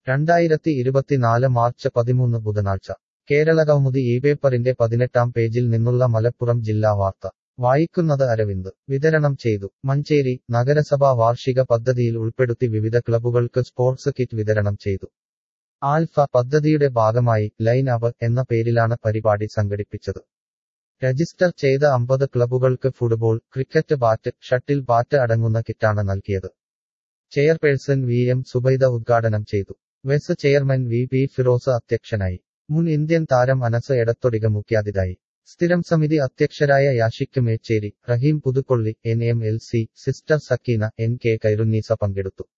2024 March 13 ബുധനാഴ്ച കേരളകൗമുദി ഇപേപ്പറിന്റെ 18-ാം പേജിൽ നിന്നുള്ള മലപ്പുറം ജില്ലാ വാർത്ത വായിക്കുന്നത് അരവിന്ദ് വിതരണം ചെയ്തു. മഞ്ചേരി നഗരസഭാ വാർഷിക പദ്ധതിയിൽ ഉൾപ്പെടുത്തി വിവിധ ക്ലബ്ബുകൾക്ക് സ്പോർട്സ് കിറ്റ് വിതരണം ചെയ്തു. ആൽഫ പദ്ധതിയുടെ ഭാഗമായി ലൈൻ അപ്പ് എന്ന പേരിലാണ് പരിപാടി സംഘടിപ്പിച്ചത്. രജിസ്റ്റർ ചെയ്ത 50 ക്ലബ്ബുകൾക്ക് football, cricket bat, shuttle bat അടങ്ങുന്ന കിറ്റാണ് നൽകിയത്. ചെയർപേഴ്സൺ വി എം സുബൈദ ഉദ്ഘാടനം ചെയ്തു. Vice chairman V P Firoz അധ്യക്ഷനായി. മുൻ ഇന്ത്യൻ താരം അനസ് എടത്തൊടിക മുഖ്യാതിഥിയായി. സ്ഥിരം സമിതി അധ്യക്ഷരായ Yashik Mecheri, Rahim Puthukolli, NMLC sister Sakeena, NK Khairunnisa പങ്കെടുത്തു.